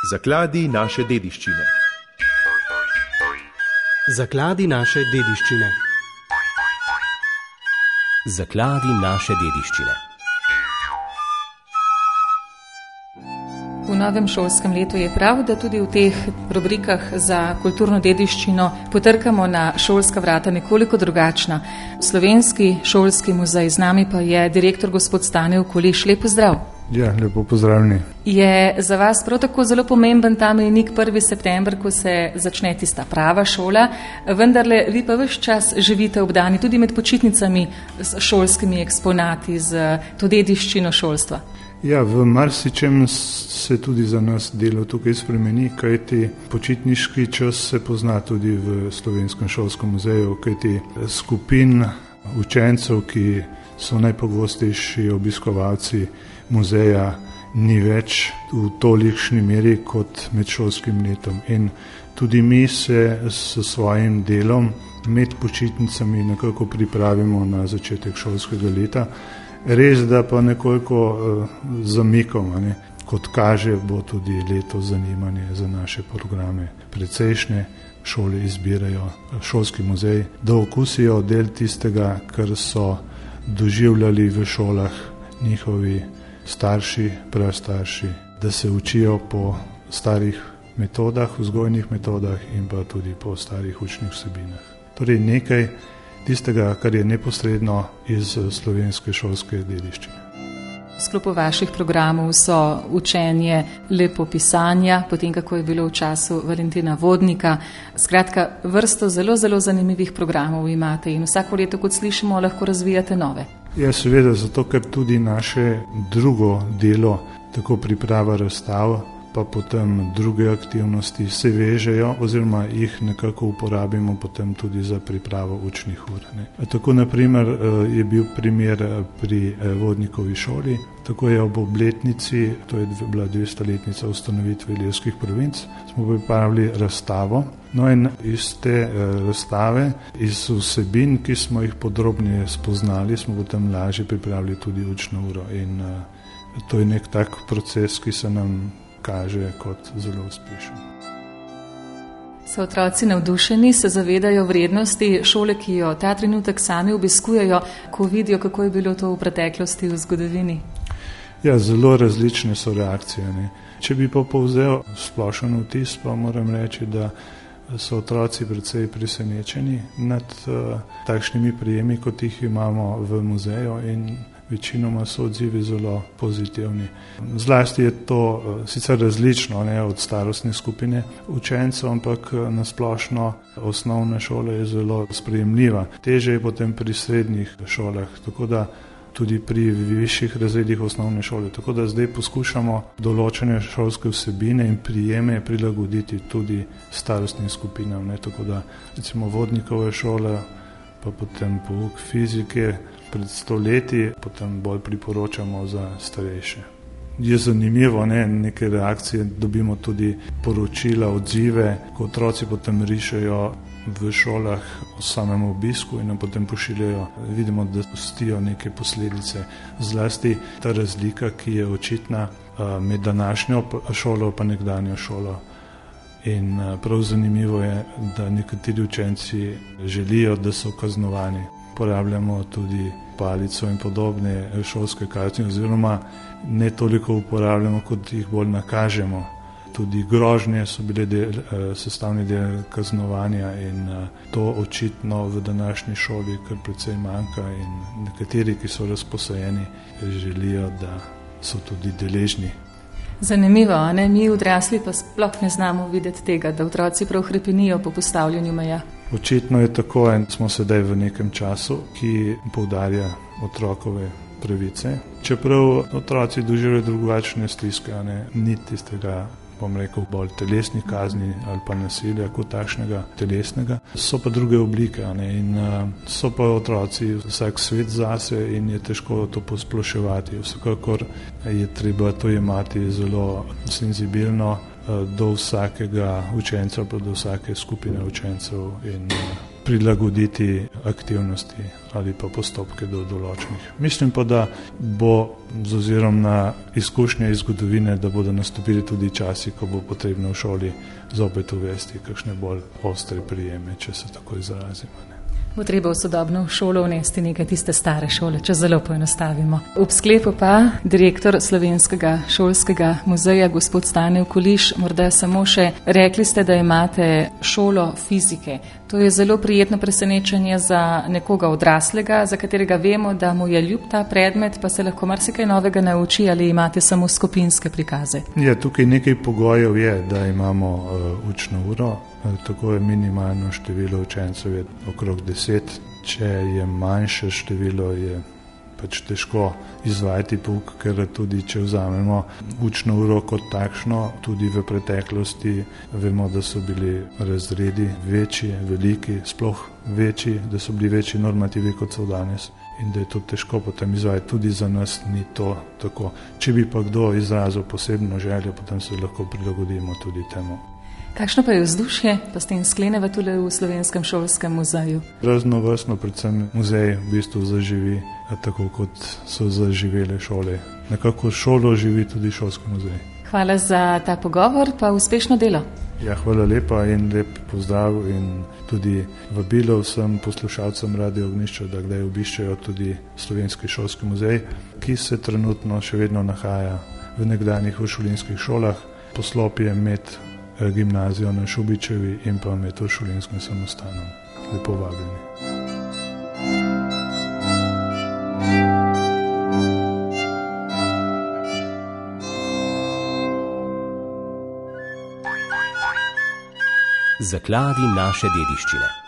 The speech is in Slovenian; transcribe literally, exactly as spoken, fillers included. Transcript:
Zakladi naše dediščine. Zakladi naše dediščine. Zakladi naše dediščine. V novem šolskem letu je prav, da tudi v teh rubrikah za kulturno dediščino potrkamo na šolska vrata nekoliko drugačna. Slovenski šolski muzej, z nami pa je direktor gospod Stane Okoliš. Lep pozdrav. Ja, lepo pozdravljeni. Je za vas prav tako zelo pomemben ta mejnik prvi september, ko se začne tista prava šola, vendarle vi pa ves čas živite obdani tudi med počitnicami s šolskimi eksponati, z to dediščino šolstva? Ja, v marsičem se tudi za nas delo tukaj spremeni, kajti počitniški čas se pozna tudi v Slovenskem šolskem muzeju, kajti skupin učencev, ki so najpogostejši obiskovalci muzeja, ni več v tolikšni meri kot med šolskim letom. In tudi mi se s svojim delom med počitnicami nekako pripravimo na začetek šolskega leta. Res, da pa nekoliko uh, zamikamo, ne? Kot kaže, bo tudi leto zanimanje za naše programe precejšnje. Šole izbirajo šolski muzej, da okusijo del tistega, kar so doživljali v šolah njihovi starši, prastarši, da se učijo po starih metodah, vzgojnih metodah in pa tudi po starih učnih vsebinah. Torej nekaj tistega, kar je neposredno iz slovenske šolske dediščine. V sklopu vaših programov so učenje lepopisanja, potem kako je bilo v času Valentina Vodnika. Skratka, vrsto zelo, zelo zanimivih programov imate in vsako leto, kot slišimo, lahko razvijate nove. Ja, seveda, zato ker tudi naše drugo delo, tako priprava razstav, pa potem druge aktivnosti se vežejo oziroma jih nekako uporabimo potem tudi za pripravo učnih ur. Ne. Tako naprimer je bil primer pri Vodnikovi šoli, tako je ob obletnici, to je bila dvestoletnica ustanovitve Ilirskih provinc, smo pripravili razstavo. No in iz te razstave, iz vsebin, ki smo jih podrobneje spoznali, smo potem lažje pripravili tudi učno uro. In to je nek tak proces, ki se nam kaže kot zelo uspešen. So otroci navdušeni, se zavedajo vrednosti šole, ki jo ta trenutek sami obiskujejo, ko vidijo, kako je bilo to v preteklosti, v zgodovini? Ja, zelo različne so reakcije. Ne. Če bi pa povzel splošen vtis, pa moram reči, da so otroci precej presenečeni nad uh, takšnimi prijemi, kot jih imamo v muzeju, in večinoma so odzivi zelo pozitivni. Zlasti je to sicer različno, ne, od starostne skupine učencev, ampak nasplošno osnovna šola je zelo sprejemljiva. Teže je potem pri srednjih šolah, tako da tudi pri višjih razredih osnovne šole. Tako da zdaj poskušamo določene šolske vsebine in prijeme prilagoditi tudi starostnim skupinam. Ne, tako da recimo Vodnikova šola, pa potem pouk fizike pred sto leti, potem bolj priporočamo za starejše. Je zanimivo, ne, neke reakcije, dobimo tudi poročila, odzive, ko otroci potem rišejo v šolah o samem obisku in nam potem pošiljajo, vidimo, da pustijo neke posledice. Zlasti ta razlika, ki je očitna med današnjo šolo pa nekdanjo šolo. In prav zanimivo je, da nekateri učenci želijo, da so kaznovani. Uporabljamo tudi palico in podobne šolske kazni, oziroma ne toliko uporabljamo, kot jih bolj nakažemo. Tudi grožnje so bile del, sestavni del kaznovanja in to očitno v današnji šoli kar precej manjka in nekateri, ki so razposajeni, želijo, da so tudi deležni. Zanimivo, a ne? Mi odrasli pa sploh ne znamo videti tega, da otroci prav hrepenijo po postavljanju meja. Očitno je tako in smo sedaj v nekem času, ki poudarja otrokove pravice. Čeprav otroci doživljajo drugačne stiske, a ne, ni tistega, bom rekel, bolj telesnih kazni ali pa nasilja kot takšnega telesnega. So pa druge oblike, a ne, in so pa otroci vsak svet zase in je težko to posploševati. Vsekakor je treba to jemati zelo senzibilno do vsakega učenca, pa do vsake skupine učencev in prilagoditi aktivnosti ali pa postopke do določenih. Mislim pa, da bo z ozirom na izkušnje iz zgodovine, da bodo nastopili tudi časi, ko bo potrebno v šoli zopet uvesti kakšne bolj ostre prijeme, če se tako izrazimo. Ne. Bo treba v sodobno šolo vnesti nekaj tiste stare šole, če zelo poenostavimo. Ob sklepu pa direktor Slovenskega šolskega muzeja, gospod Stane Vkuliš, morda samo še rekli ste, da imate šolo fizike. To je zelo prijetno presenečenje za nekoga odraslega, za katerega vemo, da mu je ljub ta predmet, pa se lahko marsikaj novega nauči, ali imate samo skupinske prikaze. Ja, tukaj nekaj pogojev je, da imamo uh, učno uro. Tako je minimalno število učencev je okrog deset, če je manjše število, je pač težko izvajati pouk, ker tudi če vzamemo učno uro kot takšno, tudi v preteklosti vemo, da so bili razredi večji, veliki, sploh večji, da so bili večji normativi kot so danes in da je to težko potem izvajati. Tudi za nas ni to tako. Če bi pa kdo izrazil posebno željo, potem se lahko prilagodimo tudi temu. Kakšno pa je vzdušje, pa ste in skleneva tule v Slovenskem šolskem muzeju? Raznovrstno, predvsem muzej v bistvu zaživi, tako kot so zaživele šole. Nekako šolo živi tudi šolski muzej. Hvala za ta pogovor, pa uspešno delo. Ja, hvala lepa in lep pozdrav in tudi vabilo vsem poslušalcem Radio Ognjišče, da kdaj obiščejo tudi Slovenski šolski muzej, ki se trenutno še vedno nahaja v nekdanjih uršulinskih šolah, poslopje med gimnazijo na Šubičevi in pa med uršulinskim samostanom. Lepo vabljeni. Zakladi naše dediščine.